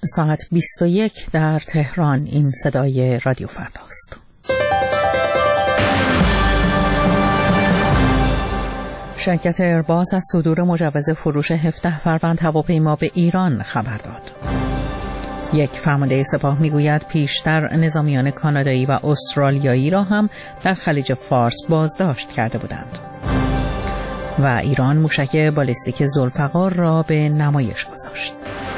ساعت 21 در تهران. این صدای رادیو فرداست. شرکت ایرباس از صدور مجوز فروش 17 فروند هواپیما به ایران خبر داد. یک فرمانده سپاه میگوید پیشتر نظامیان کانادایی و استرالیایی را هم در خلیج فارس بازداشت کرده بودند. و ایران موشک بالستیک ذوالفقار را به نمایش گذاشت.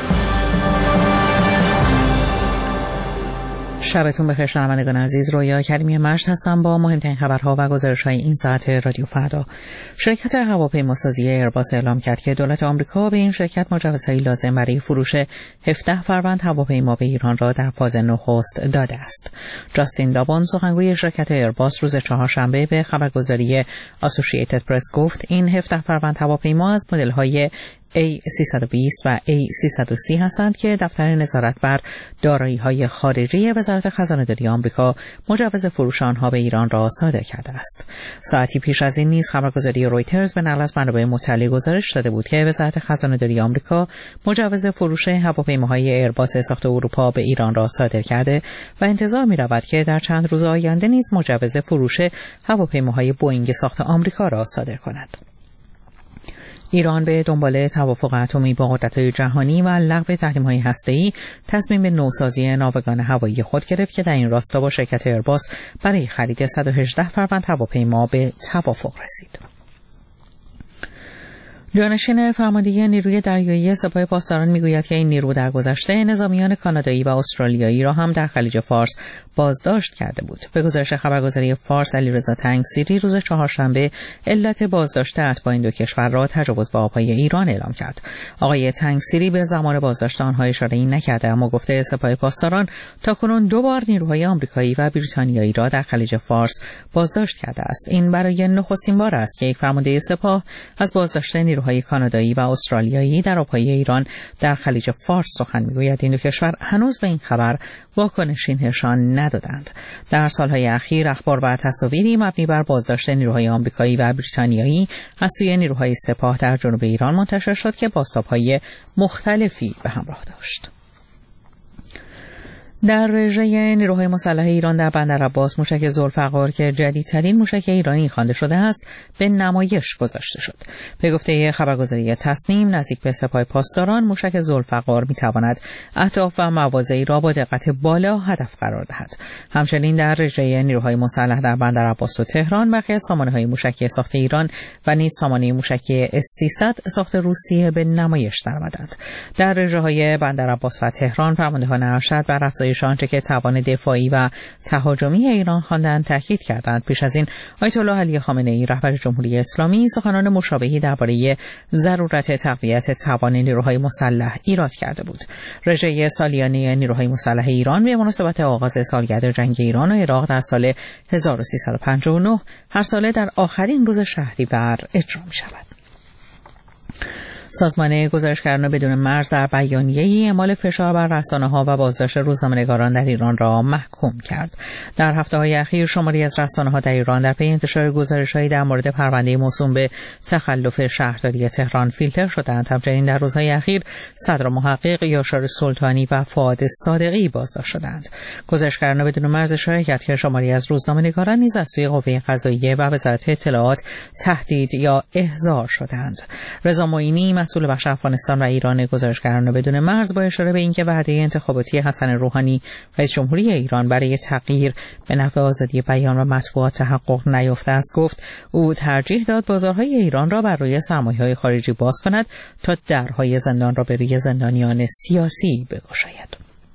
شبتون بخیر شنوندگان عزیز، رویا کریمی مشت هستم با مهمترین خبرها و گزارش‌های این ساعت رادیو فردا. شرکت هواپیماسازی ایرباس اعلام کرد که دولت آمریکا به این شرکت مجوزهای لازم برای فروش 17 فروند هواپیما به ایران را در فاز نخست داده است. جاستین دابون سخنگوی شرکت ایرباس روز چهارشنبه به خبرگزاری اسوسییتد پرس گفت این 17 فروند هواپیما از مدل‌های A320 و A330 هستند که دفتر نظارت بر دارایی‌های خارجی وزارت خزانه‌داری آمریکا مجوز فروش آنها به ایران را صادر کرده است. ساعتی پیش از این نیز خبرگزاری رویترز به نقل از منابع مطلع گزارش داده بود که وزارت خزانه‌داری آمریکا مجوز فروش هواپیماهای ایرباس ساخت اروپا به ایران را صادر کرده و انتظار می‌رود که در چند روز آینده نیز مجوز فروش هواپیماهای بوئینگ ساخت آمریکا را صادر کند. ایران به دنبال توافق اتمی با قدرت‌های جهانی و لغو تحریم‌های هسته‌ای تصمیم به نوسازی ناوگان هوایی خود گرفت که در این راستا با شرکت ایرباس برای خرید 118 فروند هواپیما به توافق رسید. جانشین فرمانده نیروی دریایی سپاه پاسداران میگوید که این نیرو در گذشته نظامیان کانادایی و استرالیایی را هم در خلیج فارس بازداشت کرده بود. به گزارش خبرگزاری فارس، علیرضا تنگسیری روز چهارشنبه علت بازداشت اتباع این دو کشور را تجاوز به آبهای ایران اعلام کرد. آقای تنگسیری به زمان بازداشت آنها اشاره‌ای نکرده، اما گفته سپاه پاسداران تاکنون 2 بار نیروهای آمریکایی و بریتانیایی را در خلیج فارس بازداشت کرده است. این برای نخستین بار است که یک فرمانده سپاه از بازداشت نیروهای کانادایی و استرالیایی در آبهای ایران در خلیج فارس سخن میگوید. این دو کشور هنوز به این خبر واکنشی نشان ندادند. در سالهای اخیر اخبار و تصاویری مبنی بر بازداشت نیروهای آمریکایی و بریتانیایی از سوی نیروهای سپاه در جنوب ایران منتشر شد که بازتاب‌های مختلفی به همراه داشت. در رژه نیروهای مسلح ایران در بندر عباس موشک ذوالفقار که جدیدترین موشک ایرانی خوانده شده است به نمایش گذاشته شد. به گفته خبرگزاری تصنیم، نزدیک به سپاه پاسداران موشک ذوالفقار میتواند اهداف و مواضعی را با دقت بالا هدف قرار دهد. همچنین در رژه نیروهای مسلح در بندر عباس و تهران برخی از سامانه‌های موشکی ساخت ایران و نیز سامانه موشکی S300 ساخت روسیه به نمایش درآمدند. در رژه‌های بندر عباس و تهران فرماندهان ارشد بر آنچه که توان دفاعی و تهاجمی ایران خواندند تاکید کردند. پیش از این آیت الله علی خامنه‌ای رهبر جمهوری اسلامی سخنان مشابهی درباره ضرورت تقویت توان نیروهای مسلح ایراد کرده بود. رژه سالیانه نیروهای مسلح ایران به مناسبت آغاز سالگرد جنگ ایران و عراق در سال 1359 هر ساله در آخرین روز شهریور اجرا می‌شود. سازمان گزارشگران بدون مرز در بیانیه‌ای اعمال فشار بر رسانه‌ها و بازداشت روزنامه‌نگاران در ایران را محکوم کرد. در هفته‌های اخیر شماری از رسانه‌ها در ایران در پی انتشار گزارش‌هایی در مورد پرونده موسوم به تخلف شهرداری تهران فیلتر شدند. همچنین در روزهای اخیر صدر و محقق یاشار سلطانی و فؤاد صادقی بازداشت شدند. گزارشگران بدون مرز اشاره کرد که شماری از روزنامه‌نگاران نیز از سوی قوه قضاییه و وزارت اطلاعات تهدید یا احضار شدند. رضا معینی مسئول بخش افغانستان و ایران گزارشگران بدون مرز با اشاره به اینکه وعده انتخاباتی حسن روحانی رئیس جمهوری ایران برای تغییر به نفع آزادی بیان و مطبوعات تحقق نیافته است گفت او ترجیح داد بازارهای ایران را بر روی سرمایه‌های خارجی باز کند تا درهای زندان را به روی زندانیان سیاسی بگشاید.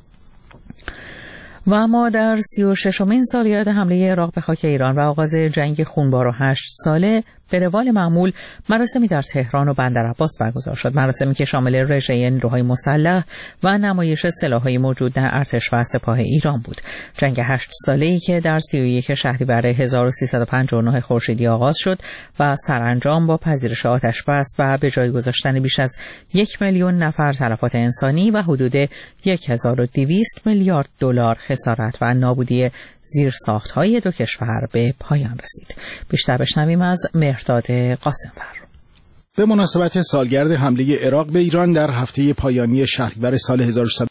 و اما در 36مین سالگرد حمله عراق به خاک ایران و آغاز جنگ خونبار و 8 ساله به روال معمول مراسمی در تهران و بندر عباس برگزار شد. مراسمی که شامل رژه نیروهای مسلح و نمایش سلاح‌های موجود در ارتش و سپاه ایران بود. جنگ 8 ساله‌ای که در 31 شهریور 1359 خورشیدی آغاز شد و سرانجام با پذیرش آتش بس و به جای گذاشتن بیش از 1 میلیون نفر تلفات انسانی و حدود 1200 میلیارد دلار خسارت و نابودی زیرساخت‌های دو کشور به پایان رسید. بیشتر بشنویم از مهرداد قاسمفر. به مناسبت سالگرد حمله عراق به ایران در هفته پایانی شهریور سال 1300